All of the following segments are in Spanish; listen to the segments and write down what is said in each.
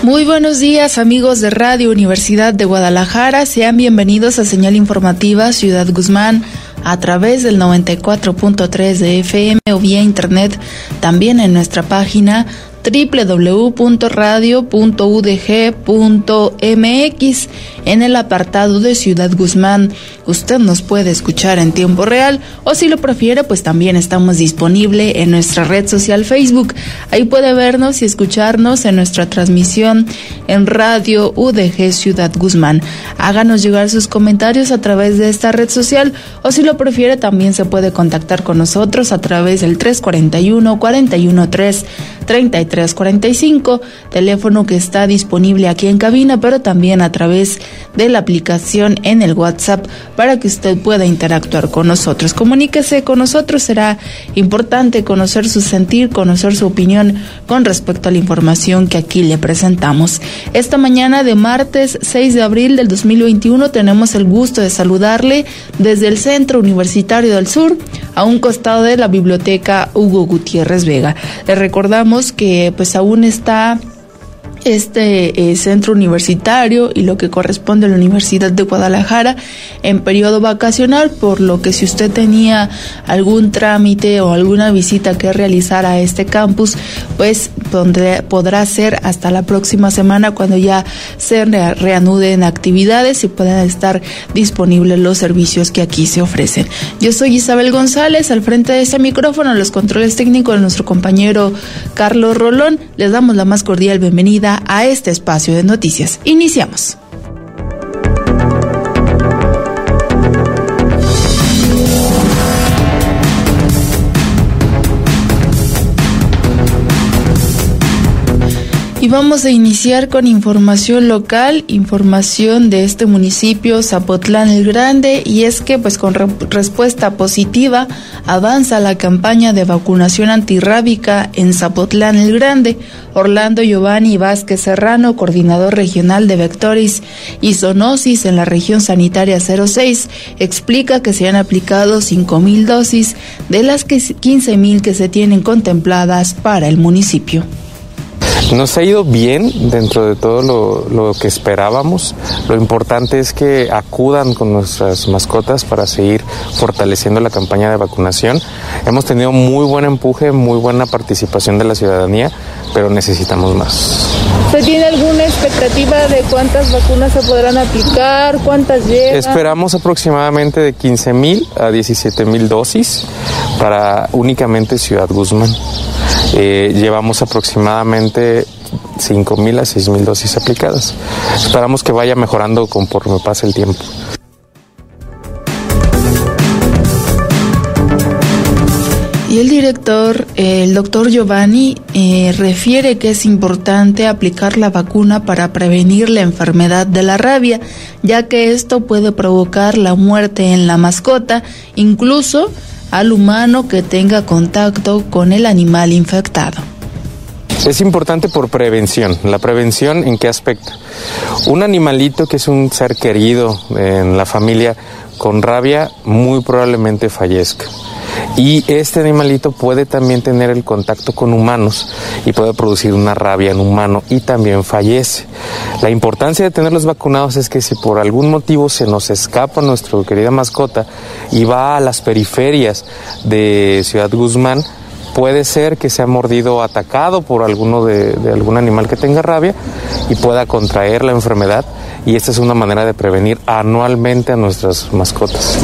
Muy buenos días, amigos de Radio Universidad de Guadalajara. Sean bienvenidos a Señal Informativa Ciudad Guzmán a través del 94.3 de FM o vía internet, también en nuestra página www.radio.udg.mx. En el apartado de Ciudad Guzmán, usted nos puede escuchar en tiempo real, o si lo prefiere, pues también estamos disponibles en nuestra red social Facebook. Ahí puede vernos y escucharnos en nuestra transmisión en Radio UDG Ciudad Guzmán. Háganos llegar sus comentarios a través de esta red social, o si lo prefiere, también se puede contactar con nosotros a través del 341-413-3345, teléfono que está disponible aquí en cabina, pero también a través de la aplicación en el WhatsApp para que usted pueda interactuar con nosotros. Comuníquese con nosotros, será importante conocer su sentir, conocer su opinión con respecto a la información que aquí le presentamos. Esta mañana de martes 6 de abril del 2021 tenemos el gusto de saludarle desde el Centro Universitario del Sur, a un costado de la Biblioteca Hugo Gutiérrez Vega. Le recordamos que pues aún está este centro universitario y lo que corresponde a la Universidad de Guadalajara en periodo vacacional, por lo que si usted tenía algún trámite o alguna visita que realizar a este campus, pues podrá ser hasta la próxima semana, cuando ya se reanuden actividades y puedan estar disponibles los servicios que aquí se ofrecen. Yo soy Isabel González, al frente de este micrófono, los controles técnicos de nuestro compañero Carlos Rolón. Les damos la más cordial bienvenida a este espacio de noticias. Iniciamos. Y vamos a iniciar con información local, información de este municipio, Zapotlán el Grande, y es que pues con respuesta positiva avanza la campaña de vacunación antirrábica en Zapotlán el Grande. Orlando Giovanni Vázquez Serrano, coordinador regional de vectores y zoonosis en la región sanitaria 06, explica que se han aplicado 5,000 dosis de las 15,000 que se tienen contempladas para el municipio. Nos ha ido bien dentro de todo lo que esperábamos. Lo importante es que acudan con nuestras mascotas para seguir fortaleciendo la campaña de vacunación. Hemos tenido muy buen empuje, muy buena participación de la ciudadanía, pero necesitamos más. ¿Se tiene alguna expectativa de cuántas vacunas se podrán aplicar? ¿Cuántas llegan? Esperamos aproximadamente de 15,000 a 17,000 dosis para únicamente Ciudad Guzmán. Llevamos aproximadamente 5,000 a 6,000 dosis aplicadas. Esperamos que vaya mejorando conforme pase el tiempo. Y el director, el doctor Giovanni, refiere que es importante aplicar la vacuna para prevenir la enfermedad de la rabia, ya que esto puede provocar la muerte en la mascota, incluso al humano que tenga contacto con el animal infectado. Es importante por prevención. ¿La prevención en qué aspecto? Un animalito que es un ser querido en la familia con rabia muy probablemente fallezca. Y este animalito puede también tener el contacto con humanos y puede producir una rabia en humano y también fallece. La importancia de tenerlos vacunados es que si por algún motivo se nos escapa nuestra querida mascota y va a las periferias de Ciudad Guzmán, puede ser que sea mordido o atacado por alguno de algún animal que tenga rabia y pueda contraer la enfermedad, y esta es una manera de prevenir anualmente a nuestras mascotas.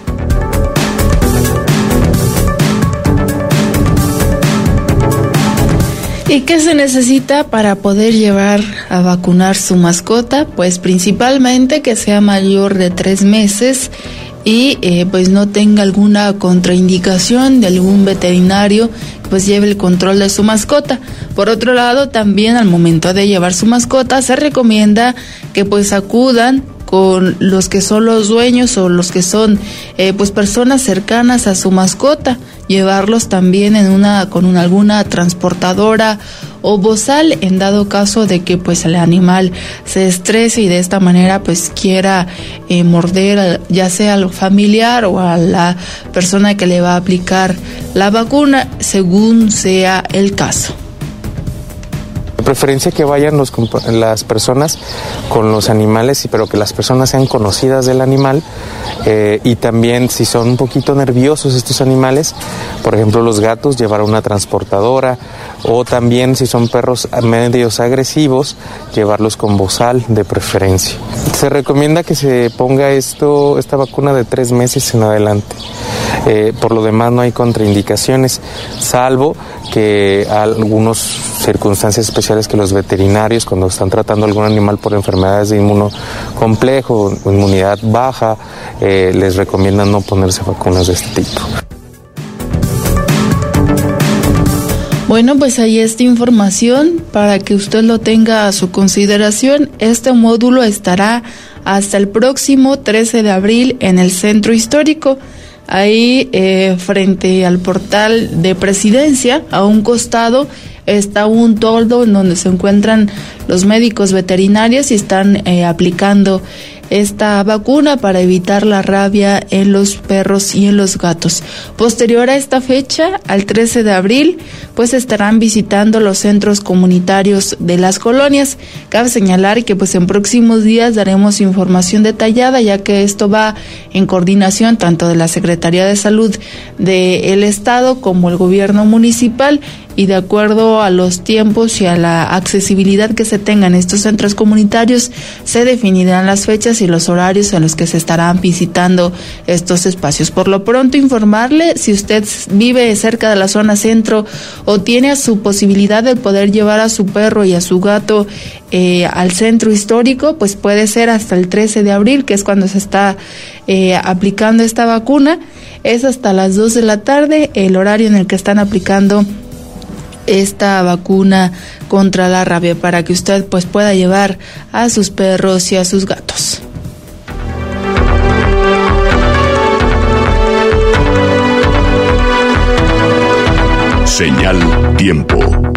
¿Y qué se necesita para poder llevar a vacunar su mascota? Pues principalmente que sea mayor de 3 meses y pues no tenga alguna contraindicación de algún veterinario, pues lleve el control de su mascota. Por otro lado, también al momento de llevar su mascota se recomienda que pues acudan con los que son los dueños o los que son pues personas cercanas a su mascota, llevarlos también en alguna transportadora o bozal en dado caso de que pues el animal se estrese y de esta manera pues quiera morder ya sea al familiar o a la persona que le va a aplicar la vacuna, según sea el caso. De preferencia que vayan las personas con los animales, pero que las personas sean conocidas del animal, y también si son un poquito nerviosos estos animales, por ejemplo los gatos, llevar una transportadora, o también si son perros medios agresivos, llevarlos con bozal de preferencia. Se recomienda que se ponga esta vacuna de 3 meses en adelante. Por lo demás no hay contraindicaciones, salvo que algunas circunstancias especiales que los veterinarios, cuando están tratando algún animal por enfermedades de inmunocomplejo o inmunidad baja, les recomiendan no ponerse vacunas de este tipo. Bueno, pues ahí está información para que usted lo tenga a su consideración. Este módulo estará hasta el próximo 13 de abril en el Centro Histórico. Ahí frente al portal de Presidencia, a un costado, está un toldo en donde se encuentran los médicos veterinarios y están aplicando esta vacuna para evitar la rabia en los perros y en los gatos. Posterior a esta fecha, al 13 de abril, pues estarán visitando los centros comunitarios de las colonias. Cabe señalar que pues en próximos días daremos información detallada, ya que esto va en coordinación tanto de la Secretaría de Salud del Estado como el gobierno municipal, y de acuerdo a los tiempos y a la accesibilidad que se tengan estos centros comunitarios, se definirán las fechas y los horarios en los que se estarán visitando estos espacios. Por lo pronto, informarle, si usted vive cerca de la zona centro o tiene su posibilidad de poder llevar a su perro y a su gato al centro histórico, pues puede ser hasta el 13 de abril, que es cuando se está aplicando esta vacuna. Es hasta las 2 de la tarde el horario en el que están aplicando esta vacuna contra la rabia, para que usted pues pueda llevar a sus perros y a sus gatos. Señal Tiempo.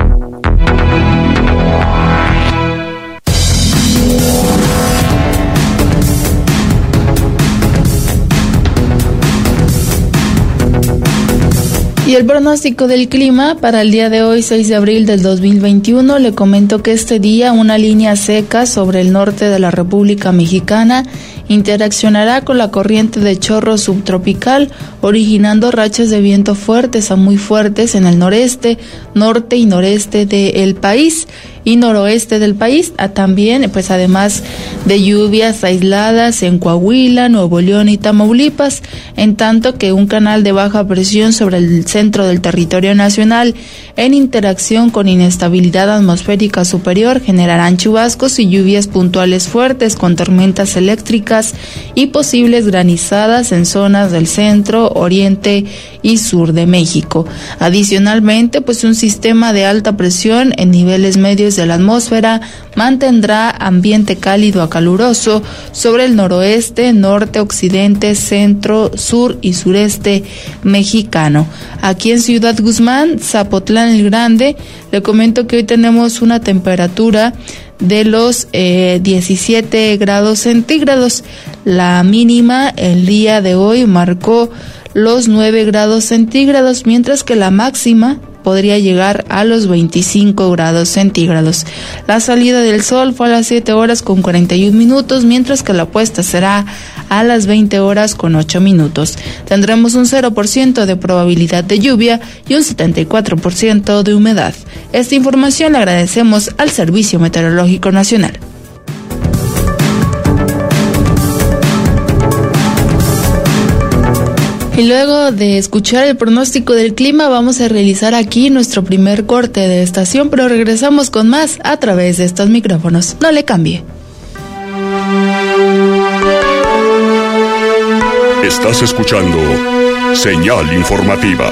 Y el pronóstico del clima para el día de hoy, 6 de abril del 2021, le comento que este día una línea seca sobre el norte de la República Mexicana interaccionará con la corriente de chorro subtropical, originando rachas de viento fuertes a muy fuertes en el noreste, norte y noreste del país y noroeste del país. También, pues además de lluvias aisladas en Coahuila, Nuevo León y Tamaulipas, en tanto que un canal de baja presión sobre el centro del territorio nacional, en interacción con inestabilidad atmosférica superior, generarán chubascos y lluvias puntuales fuertes con tormentas eléctricas y posibles granizadas en zonas del centro, oriente y sur de México. Adicionalmente, pues un sistema de alta presión en niveles medios de la atmósfera mantendrá ambiente cálido a caluroso sobre el noroeste, norte, occidente, centro, sur y sureste mexicano. Aquí en Ciudad Guzmán, Zapotlán el Grande, le comento que hoy tenemos una temperatura de los 17 grados centígrados. La mínima el día de hoy marcó los 9 grados centígrados, mientras que la máxima podría llegar a los 25 grados centígrados. La salida del sol fue a las 7 horas con 41 minutos, mientras que la puesta será a las 20 horas con 8 minutos. Tendremos un 0% de probabilidad de lluvia y un 74% de humedad. Esta información le agradecemos al Servicio Meteorológico Nacional. Y luego de escuchar el pronóstico del clima, vamos a realizar aquí nuestro primer corte de estación, pero regresamos con más a través de estos micrófonos. No le cambie. Estás escuchando Señal Informativa.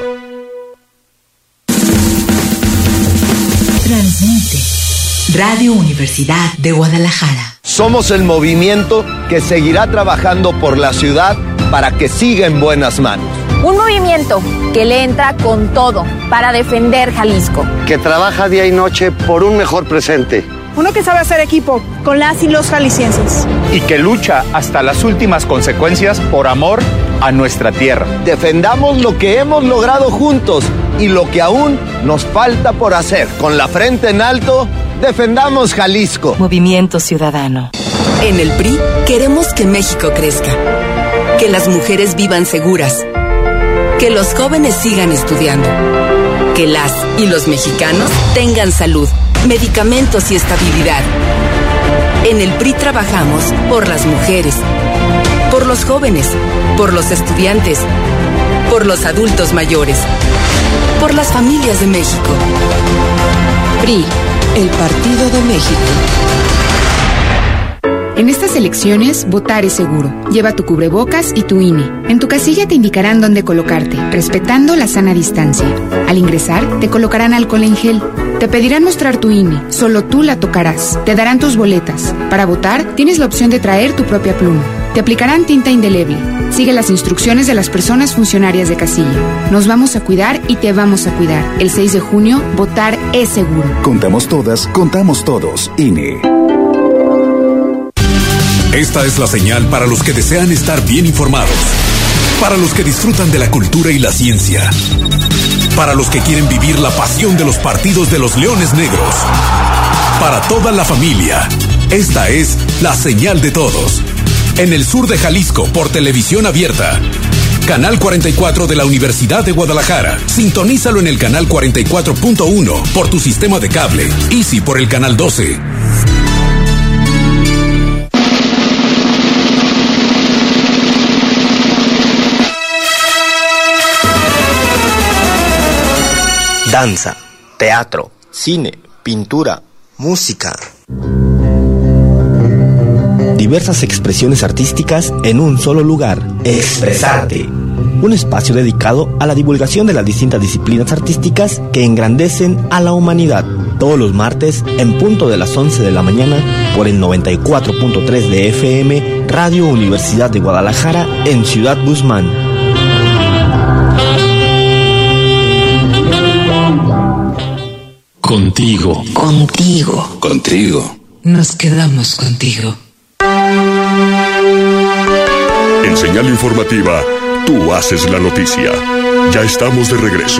Transmite Radio Universidad de Guadalajara. Somos el movimiento que seguirá trabajando por la ciudad para que siga en buenas manos. Un movimiento que le entra con todo para defender Jalisco. Que trabaja día y noche por un mejor presente. Uno que sabe hacer equipo con las y los jaliscienses. Y que lucha hasta las últimas consecuencias por amor a nuestra tierra. Defendamos lo que hemos logrado juntos y lo que aún nos falta por hacer. Con la frente en alto, defendamos Jalisco. Movimiento Ciudadano. En el PRI queremos que México crezca, que las mujeres vivan seguras, que los jóvenes sigan estudiando, que las y los mexicanos tengan salud, medicamentos y estabilidad. En el PRI trabajamos por las mujeres, por los jóvenes, por los estudiantes, por los adultos mayores, por las familias de México. PRI, el Partido de México. En estas elecciones, votar es seguro. Lleva tu cubrebocas y tu INE. En tu casilla te indicarán dónde colocarte, respetando la sana distancia. Al ingresar, te colocarán alcohol en gel. Te pedirán mostrar tu INE. Solo tú la tocarás. Te darán tus boletas. Para votar, tienes la opción de traer tu propia pluma. Te aplicarán tinta indeleble. Sigue las instrucciones de las personas funcionarias de casilla. Nos vamos a cuidar y te vamos a cuidar. El 6 de junio, votar es seguro. Contamos todas, contamos todos. INE. Esta es la señal para los que desean estar bien informados, para los que disfrutan de la cultura y la ciencia, para los que quieren vivir la pasión de los partidos de los Leones Negros, para toda la familia. Esta es la señal de todos. En el sur de Jalisco, por televisión abierta. Canal 44 de la Universidad de Guadalajara. Sintonízalo en el canal 44.1 por tu sistema de cable. Easy por el canal 12. Danza, teatro, cine, pintura, música. Diversas expresiones artísticas en un solo lugar. Expresarte. Un espacio dedicado a la divulgación de las distintas disciplinas artísticas que engrandecen a la humanidad. Todos los martes, en punto de las 11 de la mañana, por el 94.3 de FM, Radio Universidad de Guadalajara, en Ciudad Guzmán. Contigo. Contigo. Contigo. Nos quedamos contigo. En Señal Informativa, tú haces la noticia. Ya estamos de regreso.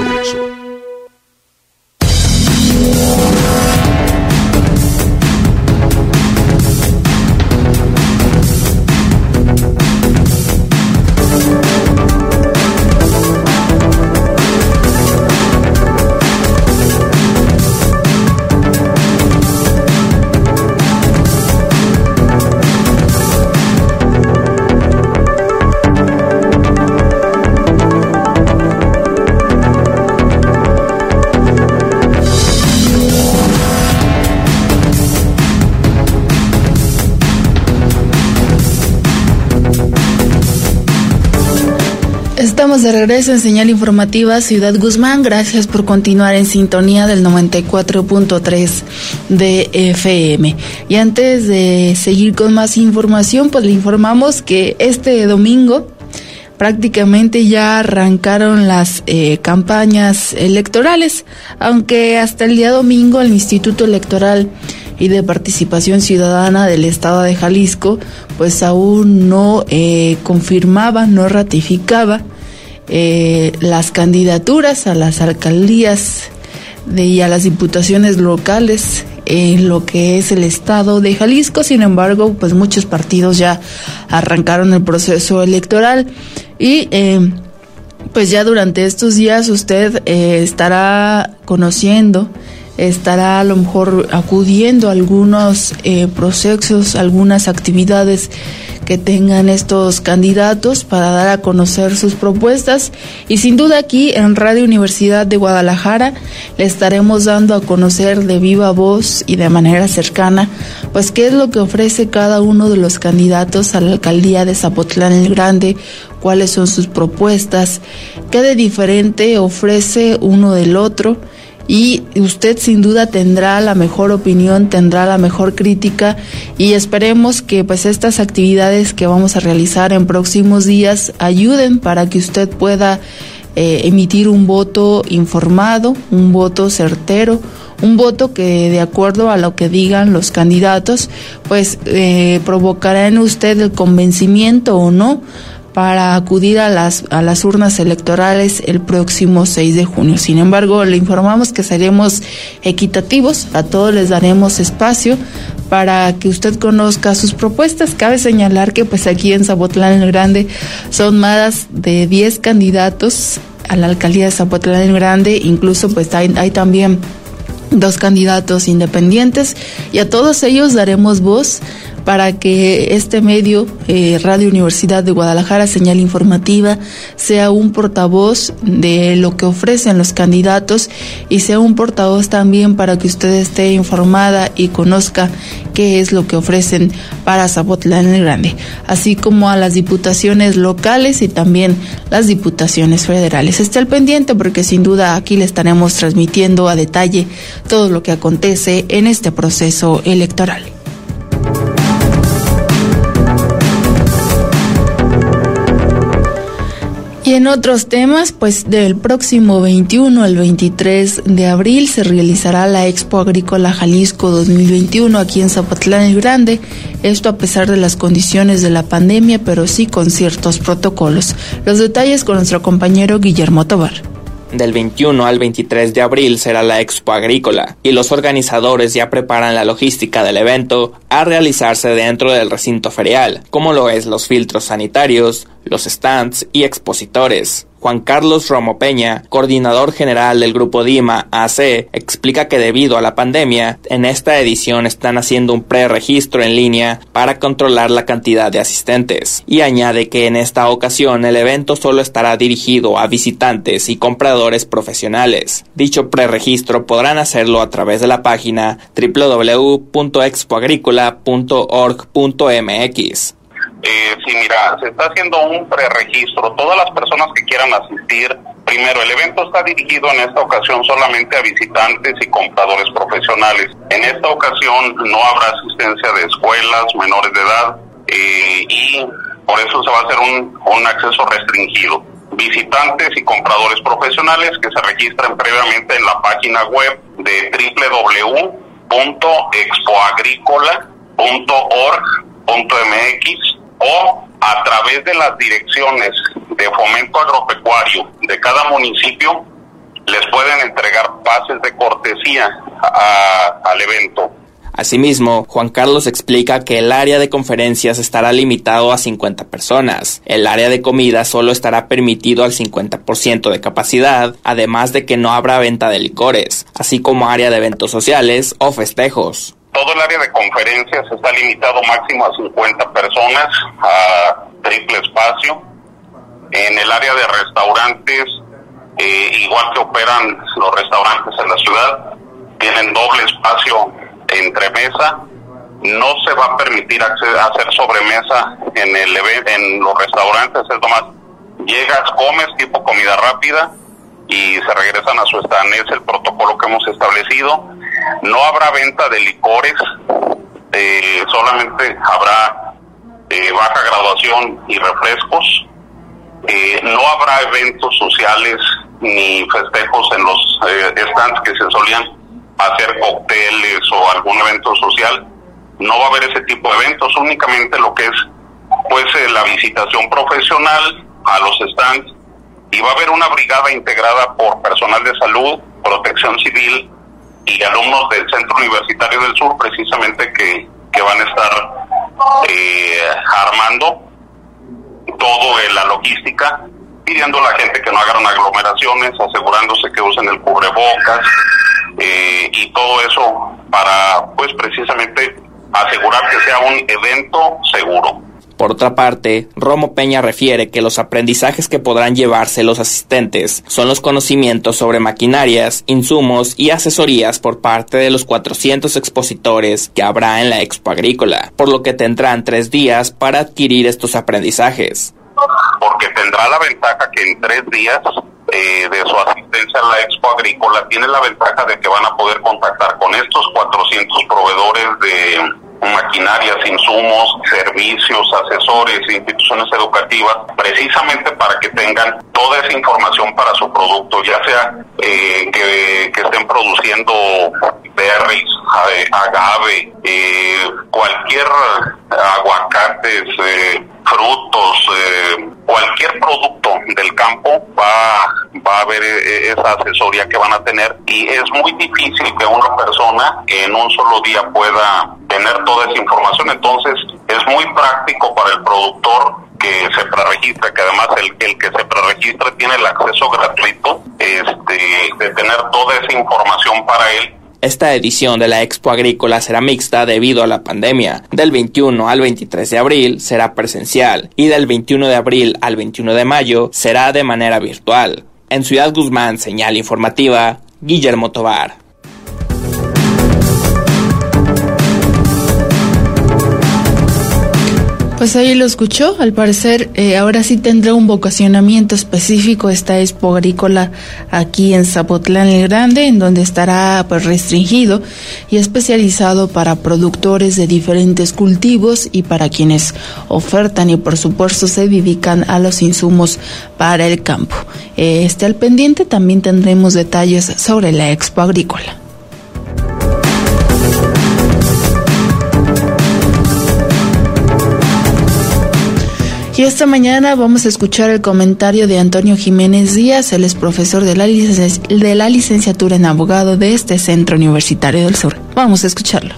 Estamos de regreso en Señal Informativa Ciudad Guzmán. Gracias por continuar en sintonía del 94.3 de FM. Y antes de seguir con más información, pues le informamos que este domingo prácticamente ya arrancaron las campañas electorales, aunque hasta el día domingo el Instituto Electoral y de Participación Ciudadana del Estado de Jalisco pues aún no confirmaba, no ratificaba las candidaturas a las alcaldías y a las diputaciones locales en lo que es el estado de Jalisco. Sin embargo, pues muchos partidos ya arrancaron el proceso electoral y pues ya durante estos días usted estará conociendo, estará a lo mejor acudiendo a algunos procesos, algunas actividades que tengan estos candidatos para dar a conocer sus propuestas, y sin duda aquí en Radio Universidad de Guadalajara le estaremos dando a conocer de viva voz y de manera cercana pues qué es lo que ofrece cada uno de los candidatos a la alcaldía de Zapotlán el Grande, cuáles son sus propuestas, qué de diferente ofrece uno del otro. Y usted sin duda tendrá la mejor opinión, tendrá la mejor crítica, y esperemos que pues estas actividades que vamos a realizar en próximos días ayuden para que usted pueda emitir un voto informado, un voto certero, un voto que de acuerdo a lo que digan los candidatos pues provocará en usted el convencimiento o no para acudir a las urnas electorales el próximo 6 de junio. Sin embargo, le informamos que seremos equitativos, a todos les daremos espacio para que usted conozca sus propuestas. Cabe señalar que pues aquí en Zapotlán el Grande son más de 10 candidatos a la alcaldía de Zapotlán el Grande, incluso pues hay también 2 candidatos independientes, y a todos ellos daremos voz para que este medio, Radio Universidad de Guadalajara, señal informativa, sea un portavoz de lo que ofrecen los candidatos y sea un portavoz también para que usted esté informada y conozca qué es lo que ofrecen para Zapotlán el Grande, así como a las diputaciones locales y también las diputaciones federales. Esté al pendiente porque sin duda aquí le estaremos transmitiendo a detalle todo lo que acontece en este proceso electoral. Y en otros temas, pues del próximo 21 al 23 de abril se realizará la Expo Agrícola Jalisco 2021 aquí en Zapotlán el Grande. Esto a pesar de las condiciones de la pandemia, pero sí con ciertos protocolos. Los detalles con nuestro compañero Guillermo Tobar. Del 21 al 23 de abril será la Expo Agrícola y los organizadores ya preparan la logística del evento a realizarse dentro del recinto ferial, como lo es los filtros sanitarios, los stands y expositores. Juan Carlos Romo Peña, coordinador general del Grupo DIMA AC, explica que debido a la pandemia, en esta edición están haciendo un preregistro en línea para controlar la cantidad de asistentes. Y añade que en esta ocasión el evento solo estará dirigido a visitantes y compradores profesionales. Dicho preregistro podrán hacerlo a través de la página www.expoagricola.org.mx. Sí, mira, se está haciendo un preregistro. Todas las personas que quieran asistir, primero, el evento está dirigido en esta ocasión solamente a visitantes y compradores profesionales. En esta ocasión no habrá asistencia de escuelas, menores de edad, y por eso se va a hacer un acceso restringido. Visitantes y compradores profesionales que se registren previamente en la página web de www.expoagricola.org.mx o a través de las direcciones de fomento agropecuario de cada municipio les pueden entregar pases de cortesía al evento. Asimismo, Juan Carlos explica que el área de conferencias estará limitado a 50 personas. El área de comida solo estará permitido al 50% de capacidad, además de que no habrá venta de licores, así como área de eventos sociales o festejos. Todo el área de conferencias está limitado máximo a 50 personas, a triple espacio. En el área de restaurantes, igual que operan los restaurantes en la ciudad, tienen doble espacio entre mesa. No se va a permitir hacer sobremesa en los restaurantes, es nomás llegas, comes tipo comida rápida y se regresan a su stand. Es el protocolo que hemos establecido. No habrá venta de licores, solamente habrá baja graduación y refrescos. No habrá eventos sociales ni festejos en los stands que se solían hacer cócteles o algún evento social. No va a haber ese tipo de eventos, únicamente lo que es pues la visitación profesional a los stands, y va a haber una brigada integrada por personal de salud, protección civil y alumnos del Centro Universitario del Sur, precisamente que van a estar armando todo la logística, pidiendo a la gente que no hagan aglomeraciones, asegurándose que usen el cubrebocas y todo eso para pues precisamente asegurar que sea un evento seguro. Por otra parte, Romo Peña refiere que los aprendizajes que podrán llevarse los asistentes son los conocimientos sobre maquinarias, insumos y asesorías por parte de los 400 expositores que habrá en la Expo Agrícola, por lo que tendrán 3 días para adquirir estos aprendizajes. Porque tendrá la ventaja que en 3 días de su asistencia a la Expo Agrícola tiene la ventaja de que van a poder contactar con estos 400 proveedores maquinarias, insumos, servicios, asesores, instituciones educativas, precisamente para que tengan toda esa información para su producto, ya sea que estén produciendo berries, agave, cualquier aguacates, frutos, cualquier producto del campo va a haber esa asesoría que van a tener, y es muy difícil que una persona en un solo día pueda tener toda esa información. Entonces es muy práctico para el productor que se preregistra, que además el que se preregistra tiene el acceso gratuito de tener toda esa información para él. Esta edición de la Expo Agrícola será mixta debido a la pandemia. Del 21 al 23 de abril será presencial y del 21 de abril al 21 de mayo será de manera virtual. En Ciudad Guzmán, señal informativa, Guillermo Tovar. Pues ahí lo escuchó, al parecer ahora sí tendrá un vocacionamiento específico esta Expo Agrícola aquí en Zapotlán el Grande, en donde estará pues restringido y especializado para productores de diferentes cultivos y para quienes ofertan y por supuesto se dedican a los insumos para el campo. Al pendiente, también tendremos detalles sobre la Expo Agrícola. Y esta mañana vamos a escuchar el comentario de Antonio Jiménez Díaz. Él es profesor de la licenciatura en abogado de este Centro Universitario del Sur. Vamos a escucharlo.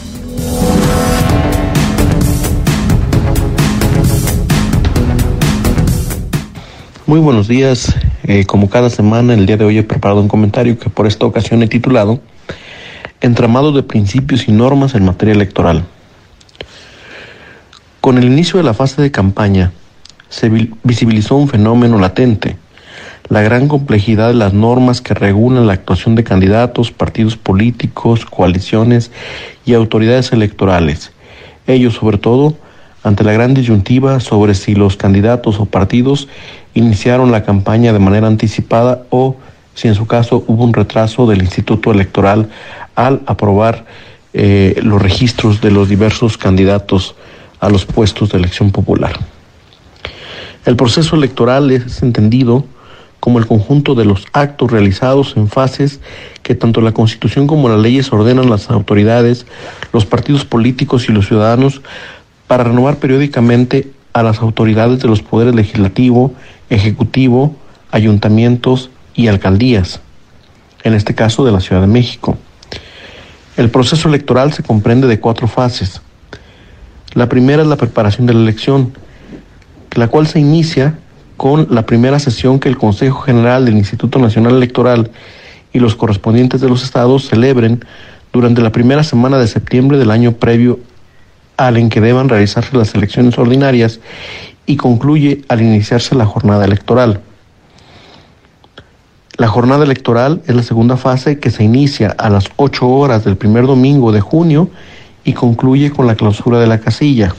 Muy buenos días. Como cada semana, el día de hoy he preparado un comentario que por esta ocasión he titulado Entramado de principios y normas en materia electoral. Con el inicio de la fase de campaña, se visibilizó un fenómeno latente, la gran complejidad de las normas que regulan la actuación de candidatos, partidos políticos, coaliciones y autoridades electorales. Ello, sobre todo, ante la gran disyuntiva sobre si los candidatos o partidos iniciaron la campaña de manera anticipada o, si en su caso, hubo un retraso del Instituto Electoral al aprobar los registros de los diversos candidatos a los puestos de elección popular. El proceso electoral es entendido como el conjunto de los actos realizados en fases que tanto la Constitución como las leyes ordenan las autoridades, los partidos políticos y los ciudadanos para renovar periódicamente a las autoridades de los poderes legislativo, ejecutivo, ayuntamientos y alcaldías, en este caso de la Ciudad de México. El proceso electoral se comprende de 4 fases. La primera es la preparación de la elección, la cual se inicia con la primera sesión que el Consejo General del Instituto Nacional Electoral y los correspondientes de los estados celebren durante la primera semana de septiembre del año previo al en que deban realizarse las elecciones ordinarias y concluye al iniciarse la jornada electoral. La jornada electoral es la segunda fase que se inicia a las 8 horas del primer domingo de junio y concluye con la clausura de la casilla.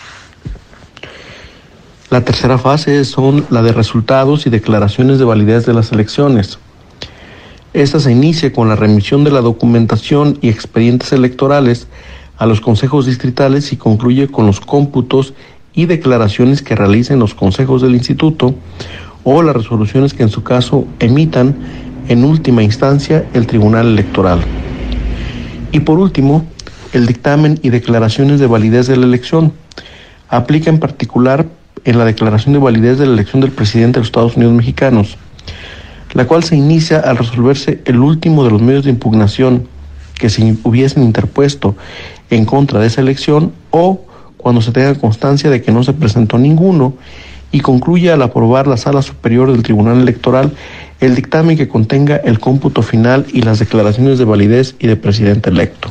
La tercera fase son la de resultados y declaraciones de validez de las elecciones. Esta se inicia con la remisión de la documentación y expedientes electorales a los consejos distritales y concluye con los cómputos y declaraciones que realicen los consejos del instituto o las resoluciones que en su caso emitan en última instancia el Tribunal Electoral. Y por último, el dictamen y declaraciones de validez de la elección. Aplica en particular en la declaración de validez de la elección del presidente de los Estados Unidos mexicanos, la cual se inicia al resolverse el último de los medios de impugnación que se hubiesen interpuesto en contra de esa elección o cuando se tenga constancia de que no se presentó ninguno, y concluye al aprobar la Sala Superior del Tribunal Electoral el dictamen que contenga el cómputo final y las declaraciones de validez y de presidente electo.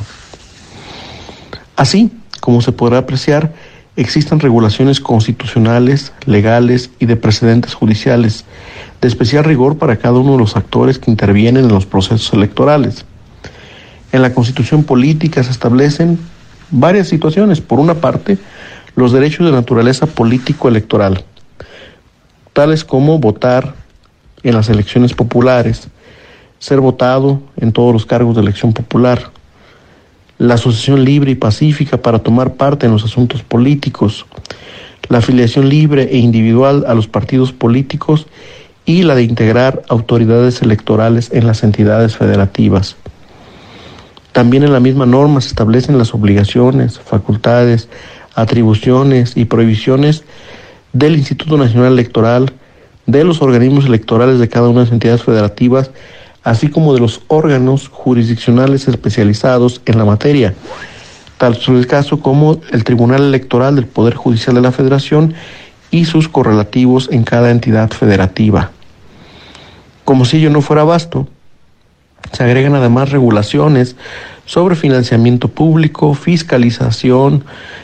Así, como se podrá apreciar, existen regulaciones constitucionales, legales y de precedentes judiciales, de especial rigor para cada uno de los actores que intervienen en los procesos electorales. En la Constitución política se establecen varias situaciones. Por una parte, los derechos de naturaleza político-electoral, tales como votar en las elecciones populares, ser votado en todos los cargos de elección popular, la asociación libre y pacífica para tomar parte en los asuntos políticos, la afiliación libre e individual a los partidos políticos y la de integrar autoridades electorales en las entidades federativas. También en la misma norma se establecen las obligaciones, facultades, atribuciones y prohibiciones del Instituto Nacional Electoral, de los organismos electorales de cada una de las entidades federativas, así como de los órganos jurisdiccionales especializados en la materia, tal es el caso como el Tribunal Electoral del Poder Judicial de la Federación y sus correlativos en cada entidad federativa. Como si ello no fuera basto, se agregan además regulaciones sobre financiamiento público, fiscalización,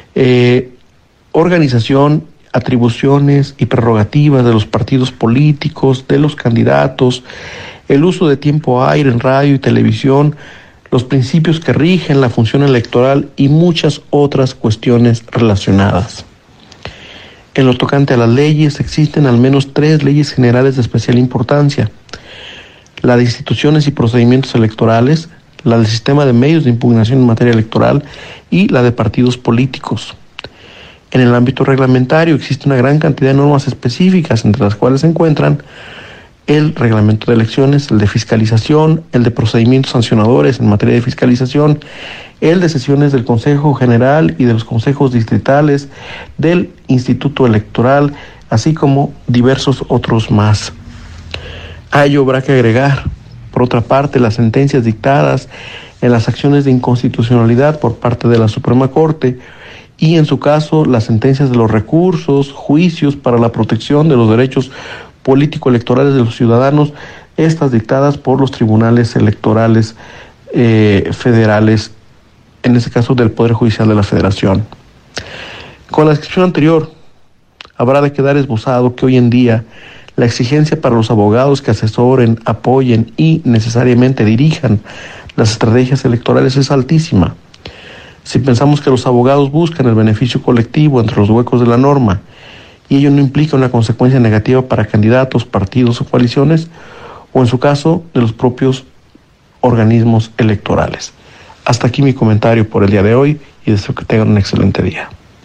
organización, atribuciones y prerrogativas de los partidos políticos, de los candidatos, el uso de tiempo aire en radio y televisión, los principios que rigen la función electoral y muchas otras cuestiones relacionadas. En lo tocante a las leyes, existen al menos 3 leyes generales de especial importancia: la de instituciones y procedimientos electorales, la del sistema de medios de impugnación en materia electoral y la de partidos políticos. En el ámbito reglamentario existe una gran cantidad de normas específicas, entre las cuales se encuentran el reglamento de elecciones, el de fiscalización, el de procedimientos sancionadores en materia de fiscalización, el de sesiones del Consejo General y de los consejos distritales, del Instituto Electoral, así como diversos otros más. A ello habrá que agregar, por otra parte, las sentencias dictadas en las acciones de inconstitucionalidad por parte de la Suprema Corte y, en su caso, las sentencias de los recursos, juicios para la protección de los derechos político-electorales de los ciudadanos, estas dictadas por los tribunales electorales federales, en este caso del Poder Judicial de la Federación. Con la descripción anterior, habrá de quedar esbozado que hoy en día la exigencia para los abogados que asesoren, apoyen y necesariamente dirijan las estrategias electorales es altísima. Si pensamos que los abogados buscan el beneficio colectivo entre los huecos de la norma y ello no implica una consecuencia negativa para candidatos, partidos o coaliciones, o en su caso, de los propios organismos electorales. Hasta aquí mi comentario por el día de hoy y deseo que tengan un excelente día.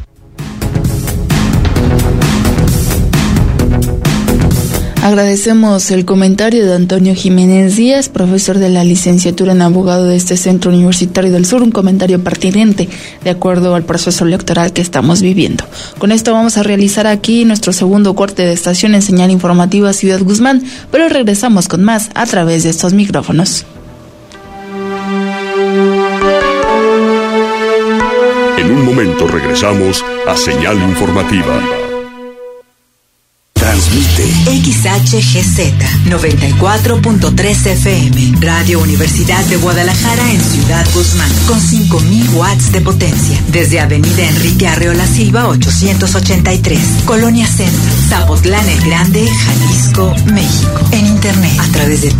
Agradecemos el comentario de Antonio Jiménez Díaz, profesor de la licenciatura en abogado de este Centro Universitario del Sur, un comentario pertinente de acuerdo al proceso electoral que estamos viviendo. Con esto vamos a realizar aquí nuestro segundo corte de estación en señal informativa Ciudad Guzmán, pero regresamos con más a través de estos micrófonos. En un momento regresamos a señal informativa. Transmite XHGZ 94.3 FM, Radio Universidad de Guadalajara en Ciudad Guzmán, con 5,000 watts de potencia, desde Avenida Enrique Arreola Silva 883, Colonia Centro, Zapotlán el Grande, Jalisco, México. En internet a través de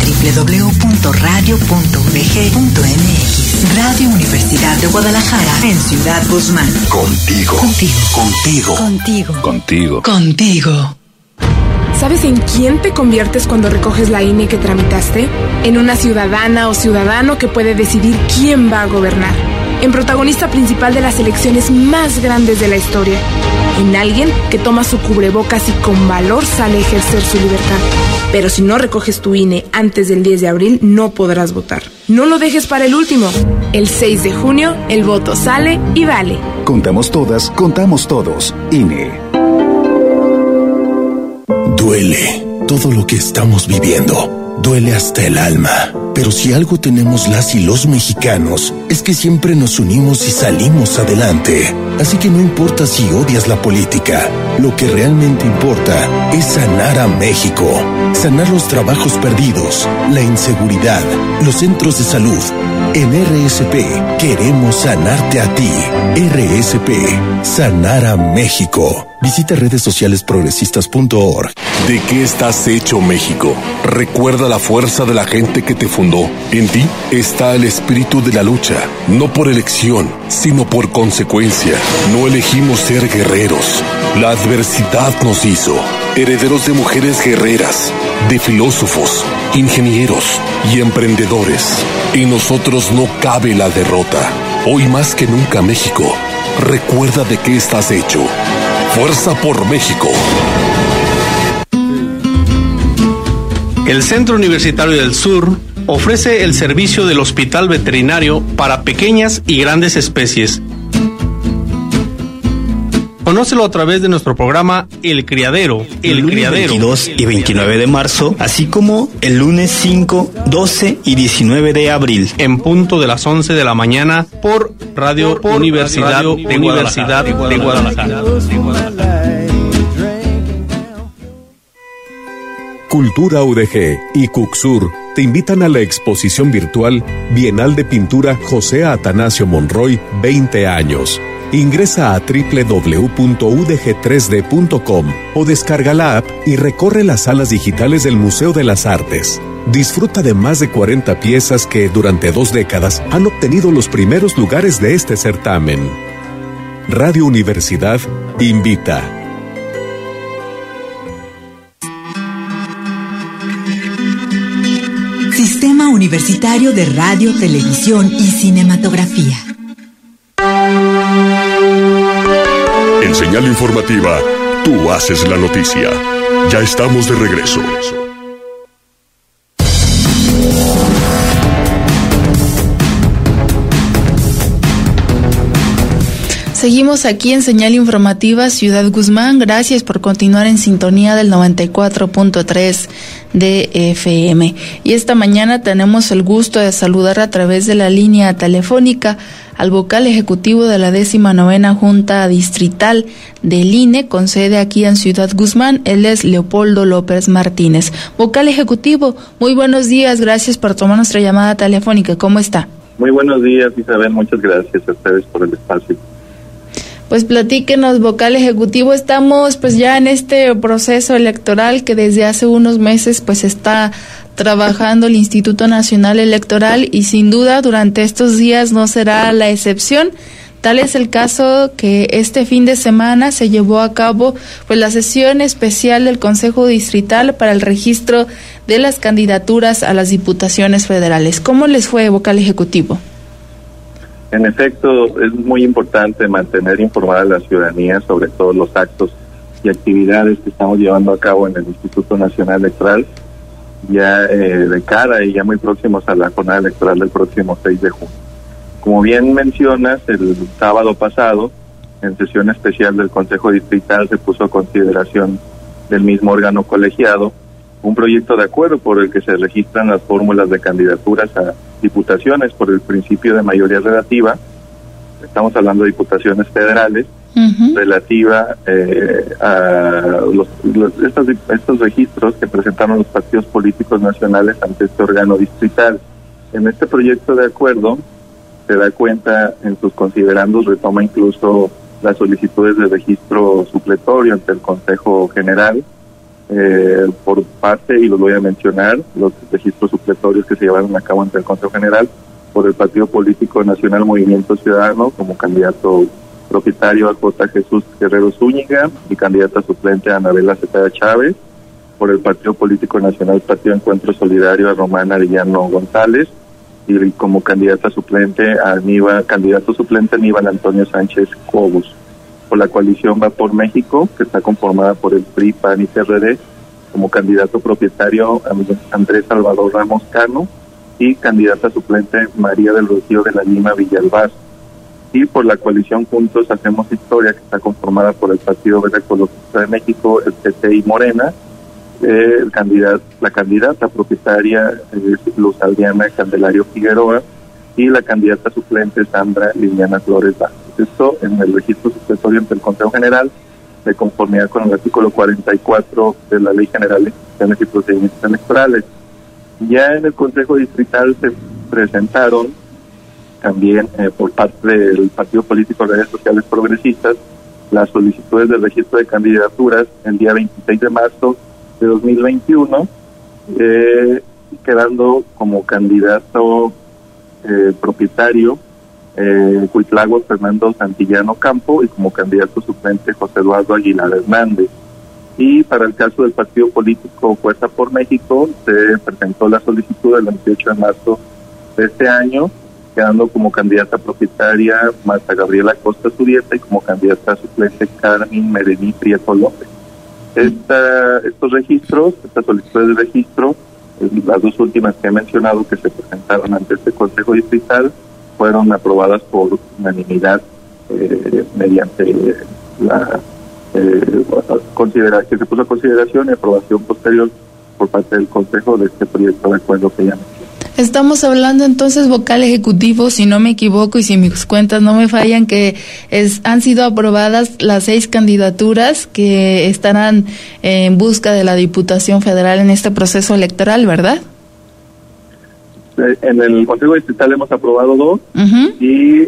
www.radio.udg.mx. Radio Universidad de Guadalajara en Ciudad Guzmán. Contigo. Contigo. Contigo. Contigo. Contigo. Contigo. ¿Sabes en quién te conviertes cuando recoges la INE que tramitaste? En una ciudadana o ciudadano que puede decidir quién va a gobernar. En protagonista principal de las elecciones más grandes de la historia. En alguien que toma su cubrebocas y con valor sale a ejercer su libertad. Pero si no recoges tu INE antes del 10 de abril, no podrás votar. No lo dejes para el último. El 6 de junio, el voto sale y vale. Contamos todas, contamos todos. INE. Duele todo lo que estamos viviendo. Duele hasta el alma. Pero si algo tenemos las y los mexicanos, es que siempre nos unimos y salimos adelante. Así que no importa si odias la política, lo que realmente importa es sanar a México. Sanar los trabajos perdidos, la inseguridad, los centros de salud. En RSP queremos sanarte a ti. RSP, sanar a México. Visita redes sociales progresistas.org. ¿De qué estás hecho, México? Recuerda la fuerza de la gente que te fundó. En ti está el espíritu de la lucha, no por elección, sino por consecuencia. No elegimos ser guerreros. La adversidad nos hizo herederos de mujeres guerreras, de filósofos, ingenieros y emprendedores. En nosotros no cabe la derrota. Hoy más que nunca, México, recuerda de qué estás hecho. Fuerza por México. El Centro Universitario del Sur ofrece el servicio del hospital veterinario para pequeñas y grandes especies. Conócelo a través de nuestro programa El Criadero. El Criadero. 22 y 29 de marzo, así como el lunes 5, 12 y 19 de abril. En punto de las 11 de la mañana por Radio Universidad de Guadalajara. Cultura UDG y Cucsur te invitan a la exposición virtual Bienal de Pintura José Atanasio Monroy 20 años. Ingresa a www.udg3d.com o descarga la app y recorre las salas digitales del Museo de las Artes. Disfruta de más de 40 piezas que durante 2 décadas han obtenido los primeros lugares de este certamen. Radio Universidad invita. Sistema Universitario de Radio, Televisión y Cinematografía. En Señal Informativa, tú haces la noticia. Ya estamos de regreso. Seguimos aquí en Señal Informativa Ciudad Guzmán. Gracias por continuar en sintonía del 94.3 de FM. Y esta mañana tenemos el gusto de saludar a través de la línea telefónica al vocal ejecutivo de la 19ª Junta Distrital del INE, con sede aquí en Ciudad Guzmán. Él es Leopoldo López Martínez. Vocal ejecutivo, muy buenos días. Gracias por tomar nuestra llamada telefónica. ¿Cómo está? Muy buenos días, Isabel. Muchas gracias a ustedes por el espacio. Pues platíquenos, vocal ejecutivo, estamos pues ya en este proceso electoral que desde hace unos meses pues está trabajando el Instituto Nacional Electoral y sin duda durante estos días no será la excepción. Tal es el caso que este fin de semana se llevó a cabo pues la sesión especial del Consejo Distrital para el registro de las candidaturas a las diputaciones federales. ¿Cómo les fue, vocal ejecutivo? En efecto, es muy importante mantener informada a la ciudadanía sobre todos los actos y actividades que estamos llevando a cabo en el Instituto Nacional Electoral, ya de cara y ya muy próximos a la jornada electoral del próximo 6 de junio. Como bien mencionas, el sábado pasado, en sesión especial del Consejo Distrital, se puso a consideración del mismo órgano colegiado un proyecto de acuerdo por el que se registran las fórmulas de candidaturas a diputaciones por el principio de mayoría relativa. Estamos hablando de diputaciones federales, relativa a estos registros que presentaron los partidos políticos nacionales ante este órgano distrital. En este proyecto de acuerdo se da cuenta, en sus considerandos retoma incluso las solicitudes de registro supletorio ante el Consejo General, por parte, y los voy a mencionar, los registros supletorios que se llevaron a cabo ante el Consejo General por el Partido Político Nacional Movimiento Ciudadano como candidato propietario a J. Jesús Guerrero Zúñiga y candidata suplente a Anabela Cepeda Chávez, por el Partido Político Nacional Partido Encuentro Solidario a Román Arellano González y como candidata suplente a candidato suplente Aníbal Antonio Sánchez Cobos. Por la coalición Va por México, que está conformada por el PRI, PAN y PRD, como candidato propietario Andrés Salvador Ramos Cano y candidata suplente María del Rocío de la Lima Villalbaz. Y por la coalición Juntos Hacemos Historia, que está conformada por el Partido Verde Ecologista de México, el PT y Morena. La candidata propietaria es Luz Adriana Candelario Figueroa y la candidata suplente Sandra Liliana Flores Vázquez. Esto en el registro supletorio ante el Consejo General, de conformidad con el artículo 44 de la Ley General de Instituciones y Procedimientos Electorales. Ya en el Consejo Distrital se presentaron también por parte del Partido Político de Redes Sociales Progresistas las solicitudes de registro de candidaturas el día 26 de marzo de 2021, quedando como candidato propietario Cuitláhuac Fernando Santillano Campo y como candidato suplente José Eduardo Aguilar Hernández. Y para el caso del partido político Fuerza por México se presentó la solicitud el 28 de marzo de este año quedando como candidata propietaria Marta Gabriela Costa Zurieta y como candidata suplente Carmen Merení Prieto López. Estos registros, estas solicitudes de registro, las dos últimas que he mencionado que se presentaron ante este Consejo Distrital, fueron aprobadas por unanimidad mediante la que se puso a consideración y aprobación posterior por parte del Consejo de este proyecto de acuerdo que ya mencioné. Estamos hablando entonces, vocal ejecutivo, si no me equivoco y si mis cuentas no me fallan, que han sido aprobadas las 6 candidaturas que estarán en busca de la Diputación Federal en este proceso electoral, ¿verdad? En el Consejo Distrital hemos aprobado 2 y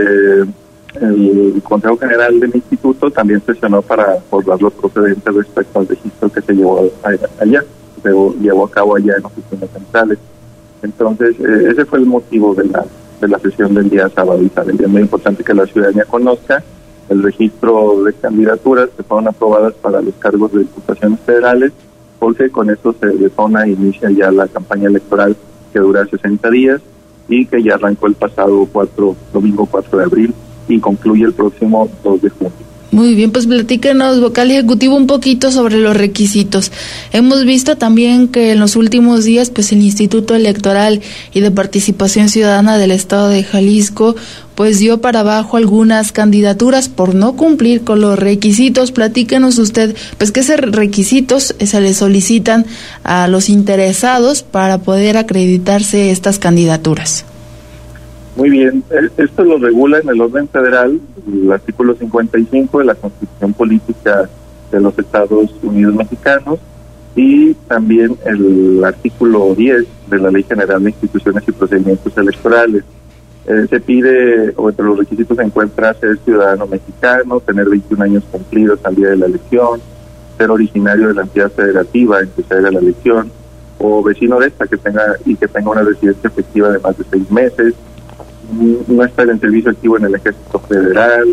el Consejo General del Instituto también sesionó para acordar los procedentes respecto al registro que se llevó allá, se llevó a cabo allá en oficinas centrales. Entonces, ese fue el motivo de la sesión del día sábado y tarde. Es muy importante que la ciudadanía conozca el registro de candidaturas que fueron aprobadas para los cargos de diputaciones federales, porque con eso se detona e inicia ya la campaña electoral que dura 60 días y que ya arrancó el pasado domingo 4 de abril y concluye el próximo 2 de junio. Muy bien, pues platícanos, vocal ejecutivo, un poquito sobre los requisitos. Hemos visto también que en los últimos días, pues el Instituto Electoral y de Participación Ciudadana del Estado de Jalisco, pues dio para abajo algunas candidaturas por no cumplir con los requisitos. Platícanos usted, pues qué requisitos se le solicitan a los interesados para poder acreditarse estas candidaturas. Muy bien, esto lo regula en el orden federal, el artículo 55 de la Constitución Política de los Estados Unidos Mexicanos y también el artículo 10 de la Ley General de Instituciones y Procedimientos Electorales. Se pide, o entre los requisitos se encuentra ser ciudadano mexicano, tener 21 años cumplidos al día de la elección, ser originario de la entidad federativa en que se haga la elección, o vecino de esta que tenga una residencia efectiva de más de 6 meses, no estar en servicio activo en el Ejército Federal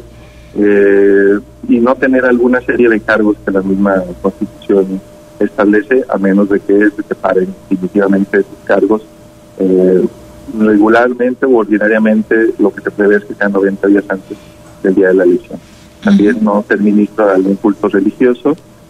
y no tener alguna serie de cargos que la misma Constitución establece, a menos de que se separen definitivamente esos cargos. Regularmente o ordinariamente lo que se prevé es que sean 90 días antes del día de la elección. También no ser ministro de algún culto religioso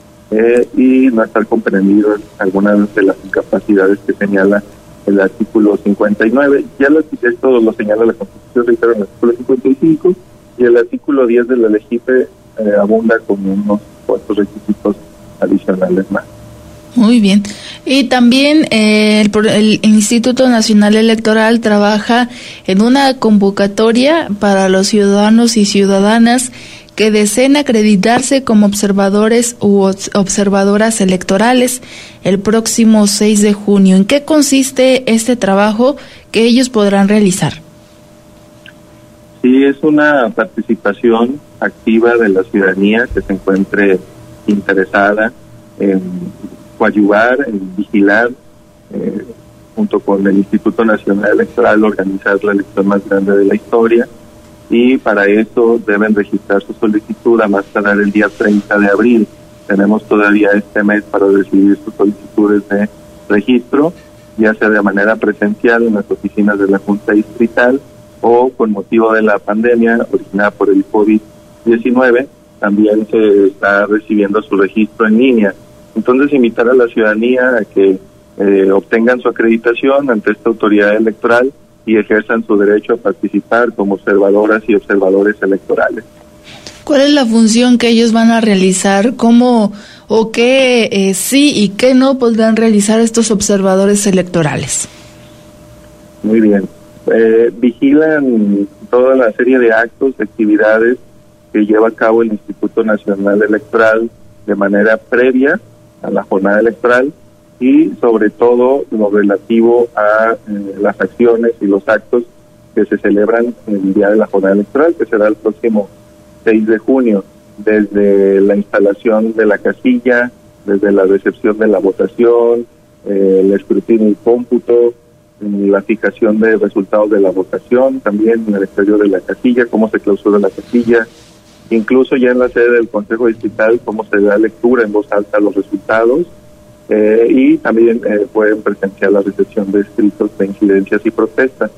y no estar comprendido en algunas de las incapacidades que señala el artículo 59, esto lo señala la Constitución, reitero, en el artículo 55, y el artículo 10 de la LEGIPE abunda con unos cuantos requisitos adicionales más. Muy bien. Y también el Instituto Nacional Electoral trabaja en una convocatoria para los ciudadanos y ciudadanas que deseen acreditarse como observadores u observadoras electorales el próximo 6 de junio. ¿En qué consiste este trabajo que ellos podrán realizar? Sí, es una participación activa de la ciudadanía que se encuentre interesada en coadyuvar, en vigilar, junto con el Instituto Nacional Electoral, organizar la elección más grande de la historia. Y para eso deben registrar su solicitud a más tardar el día 30 de abril. Tenemos todavía este mes para recibir sus solicitudes de registro, ya sea de manera presencial en las oficinas de la Junta Distrital o con motivo de la pandemia originada por el COVID-19, también se está recibiendo su registro en línea. Entonces, invitar a la ciudadanía a que obtengan su acreditación ante esta autoridad electoral y ejerzan su derecho a participar como observadoras y observadores electorales. ¿Cuál es la función que ellos van a realizar? ¿Cómo o qué sí y qué no podrán realizar estos observadores electorales? Muy bien. Vigilan toda la serie de actos, de actividades que lleva a cabo el Instituto Nacional Electoral de manera previa a la jornada electoral y sobre todo lo relativo a las acciones y los actos que se celebran en el día de la jornada electoral, que será el próximo 6 de junio, desde la instalación de la casilla, desde la recepción de la votación, el escrutinio y cómputo, la fijación de resultados de la votación, también en el exterior de la casilla, cómo se clausura la casilla, incluso ya en la sede del Consejo Distrital, cómo se da lectura en voz alta a los resultados, y también pueden presenciar la recepción de escritos de incidencias y protestas.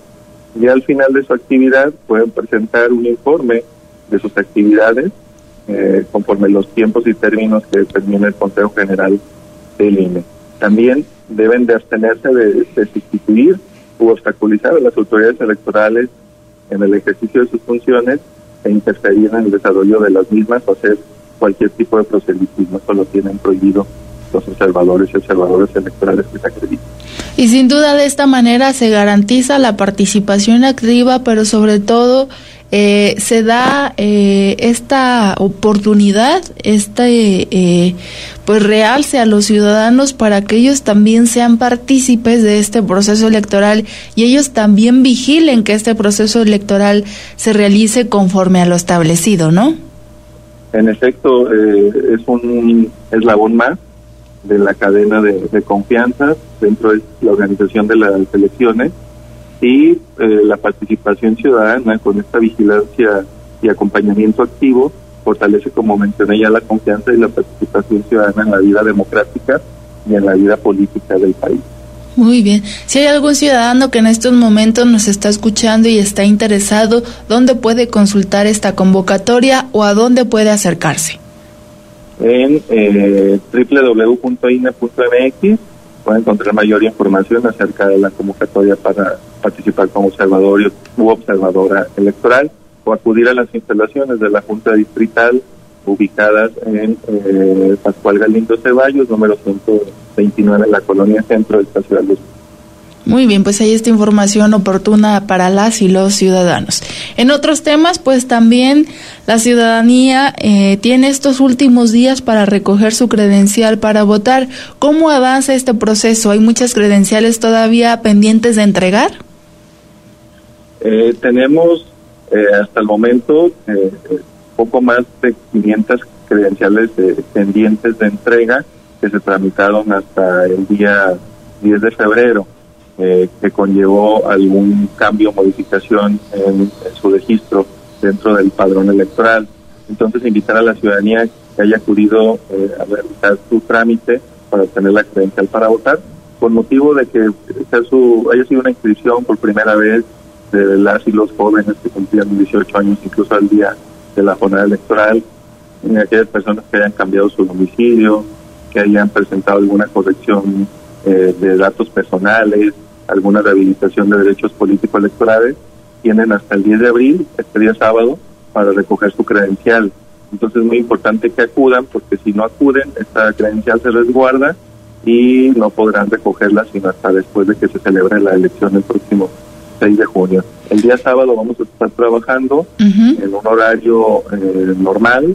Y al final de su actividad pueden presentar un informe de sus actividades conforme los tiempos y términos que determina el Consejo General del INE. También deben de abstenerse de sustituir u obstaculizar a las autoridades electorales en el ejercicio de sus funciones e interferir en el desarrollo de las mismas o hacer cualquier tipo de proselitismo. Eso lo tienen prohibido los observadores y observadoras electorales que se acreditan. Y sin duda de esta manera se garantiza la participación activa, pero sobre todo se da esta oportunidad, pues realce a los ciudadanos para que ellos también sean partícipes de este proceso electoral y ellos también vigilen que este proceso electoral se realice conforme a lo establecido, ¿no? En efecto, es un eslabón más de la cadena de confianza dentro de la organización de las elecciones y la participación ciudadana con esta vigilancia y acompañamiento activo fortalece, como mencioné ya, la confianza y la participación ciudadana en la vida democrática y en la vida política del país. Muy bien. Si hay algún ciudadano que en estos momentos nos está escuchando y está interesado, ¿dónde puede consultar esta convocatoria o a dónde puede acercarse? En www.ine.mx pueden encontrar mayor información acerca de la convocatoria para participar como observador u observadora electoral o acudir a las instalaciones de la Junta Distrital ubicadas en Pascual Galindo Ceballos, número 129 en la Colonia Centro de esta ciudad de México. Muy bien, pues ahí está información oportuna para las y los ciudadanos. En otros temas, pues también la ciudadanía tiene estos últimos días para recoger su credencial para votar. ¿Cómo avanza este proceso? ¿Hay muchas credenciales todavía pendientes de entregar? Tenemos hasta el momento poco más de 500 credenciales pendientes de entrega que se tramitaron hasta el día 10 de febrero. Que conllevó algún cambio o modificación en su registro dentro del padrón electoral. Entonces, invitar a la ciudadanía que haya acudido a realizar su trámite para obtener la credencial para votar, con motivo de que haya sido una inscripción por primera vez de las y los jóvenes que cumplían 18 años, incluso al día de la jornada electoral, en aquellas personas que hayan cambiado su domicilio, que hayan presentado alguna corrección de datos personales, alguna rehabilitación de derechos políticos electorales, tienen hasta el 10 de abril, este día sábado, para recoger su credencial. Entonces es muy importante que acudan, porque si no acuden, esta credencial se resguarda y no podrán recogerla sino hasta después de que se celebre la elección el próximo 6 de junio. El día sábado vamos a estar trabajando en un horario normal,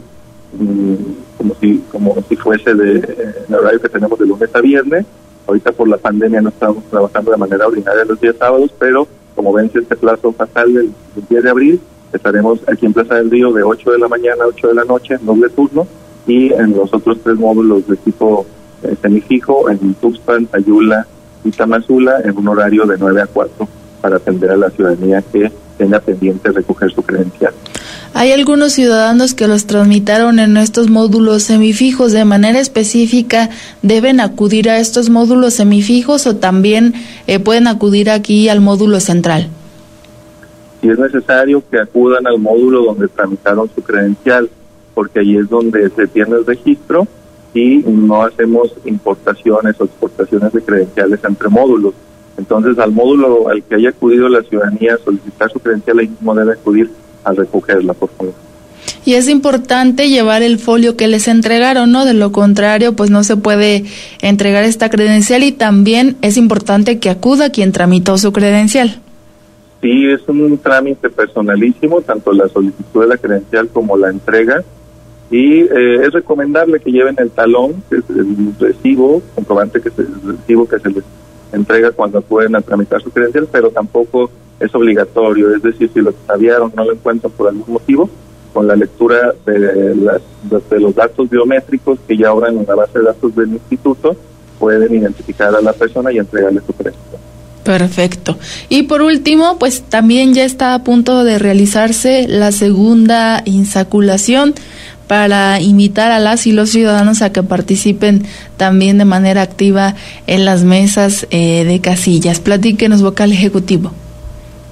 como si fuese el horario que tenemos de lunes a viernes. Ahorita por la pandemia no estamos trabajando de manera ordinaria los días sábados, pero como vence este plazo fatal del 10 de abril, estaremos aquí en Plaza del Río de 8 de la mañana a 8 de la noche en doble turno y en los otros 3 módulos de tipo semifijo en Tuxpan, Ayula y Tamazula en un horario de 9 a 4 para atender a la ciudadanía que tenga pendiente recoger su credencial. Hay algunos ciudadanos que los tramitaron en estos módulos semifijos. De manera específica, ¿deben acudir a estos módulos semifijos o también pueden acudir aquí al módulo central? Si es necesario que acudan al módulo donde tramitaron su credencial, porque ahí es donde se tiene el registro y no hacemos importaciones o exportaciones de credenciales entre módulos. Entonces, al módulo al que haya acudido la ciudadanía a solicitar su credencial, ahí mismo debe acudir a recogerla, por favor. Y es importante llevar el folio que les entregaron, ¿no? De lo contrario, pues no se puede entregar esta credencial y también es importante que acuda quien tramitó su credencial. Sí, es un trámite personalísimo, tanto la solicitud de la credencial como la entrega, y es recomendable que lleven el talón, que es el recibo, comprobante que es el recibo que se les entrega cuando acuden a tramitar su credencial, pero tampoco es obligatorio, es decir, si lo extraviaron, no lo encuentran por algún motivo, con la lectura de los datos biométricos que ya obran en la base de datos del instituto, pueden identificar a la persona y entregarle su credencial. Perfecto. Y por último, pues también ya está a punto de realizarse la segunda insaculación para invitar a las y los ciudadanos a que participen también de manera activa en las mesas de casillas. Platíquenos, vocal ejecutivo.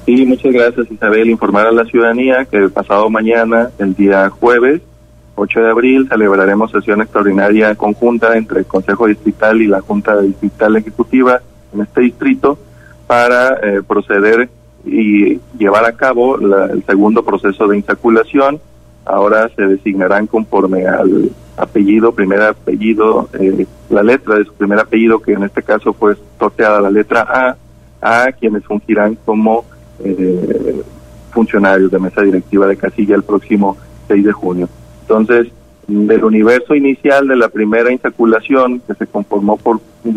Sí, muchas gracias, Isabel. Informar a la ciudadanía que el pasado mañana, el día jueves, 8 de abril, celebraremos sesión extraordinaria conjunta entre el Consejo Distrital y la Junta Distrital Ejecutiva en este distrito para proceder y llevar a cabo el segundo proceso de insaculación. Ahora se designarán conforme al apellido, primer apellido, la letra de su primer apellido, que en este caso fue sorteada la letra a quienes fungirán como funcionarios de mesa directiva de casilla el próximo 6 de junio. Entonces, del universo inicial de la primera insaculación, que se conformó por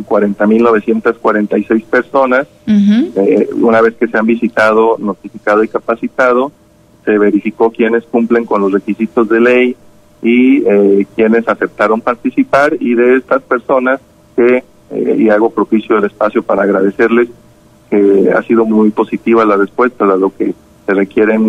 40.946 personas, una vez que se han visitado, notificado y capacitado, se verificó quiénes cumplen con los requisitos de ley y quienes aceptaron participar, y de estas personas y hago propicio del espacio para agradecerles que ha sido muy positiva la respuesta, dado que se requieren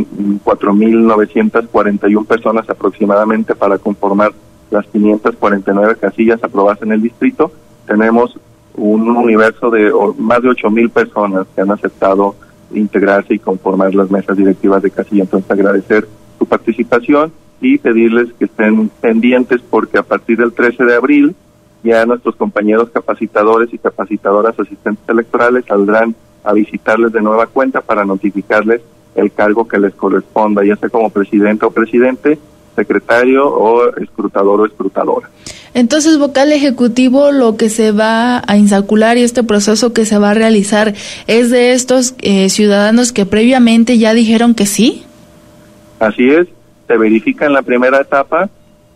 4.941 personas aproximadamente para conformar las 549 casillas aprobadas en el distrito. Tenemos un universo de más de 8.000 personas que han aceptado integrarse y conformar las mesas directivas de casilla. Entonces, agradecer su participación y pedirles que estén pendientes, porque a partir del 13 de abril ya nuestros compañeros capacitadores y capacitadoras asistentes electorales saldrán a visitarles de nueva cuenta para notificarles el cargo que les corresponda, ya sea como presidente o presidente, secretario o escrutador o escrutadora. Entonces, vocal ejecutivo, lo que se va a insacular y este proceso que se va a realizar es de estos ciudadanos que previamente ya dijeron que sí. Así es, se verifica en la primera etapa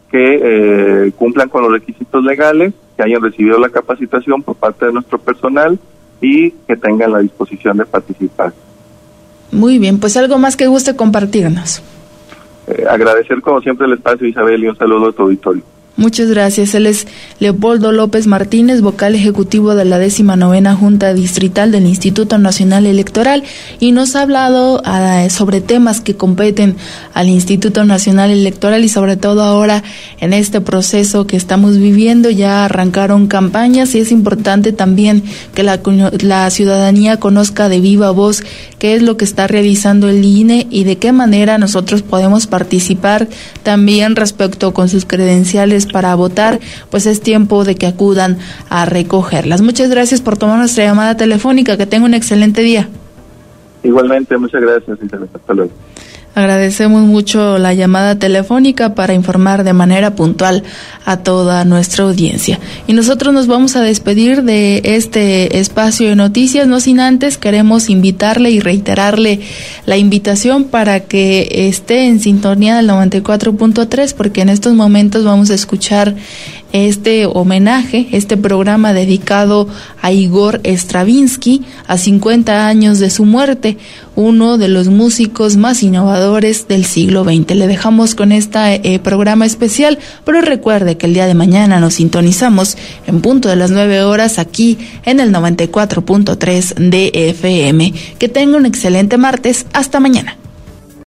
que cumplan con los requisitos legales, que hayan recibido la capacitación por parte de nuestro personal y que tengan la disposición de participar. Muy bien, pues algo más que guste compartirnos. Agradecer como siempre el espacio, Isabel, y un saludo a tu auditorio. Muchas gracias. Él es Leopoldo López Martínez, vocal ejecutivo de la 19ª Junta Distrital del Instituto Nacional Electoral, y nos ha hablado sobre temas que competen al Instituto Nacional Electoral y sobre todo ahora en este proceso que estamos viviendo. Ya arrancaron campañas y es importante también que la ciudadanía conozca de viva voz qué es lo que está realizando el INE y de qué manera nosotros podemos participar también respecto con sus credenciales para votar. Pues es tiempo de que acudan a recogerlas. Muchas gracias por tomar nuestra llamada telefónica. Que tenga un excelente día. Igualmente, muchas gracias, Isabel. Hasta luego. Agradecemos mucho la llamada telefónica para informar de manera puntual a toda nuestra audiencia. Y nosotros nos vamos a despedir de este espacio de noticias, no sin antes queremos invitarle y reiterarle la invitación para que esté en sintonía del 94.3, porque en estos momentos vamos a escuchar este homenaje, este programa dedicado a Igor Stravinsky, a 50 años de su muerte, uno de los músicos más innovadores del siglo XX. Le dejamos con este programa especial, pero recuerde que el día de mañana nos sintonizamos en punto de las 9 horas aquí en el 94.3 de FM. Que tenga un excelente martes. Hasta mañana.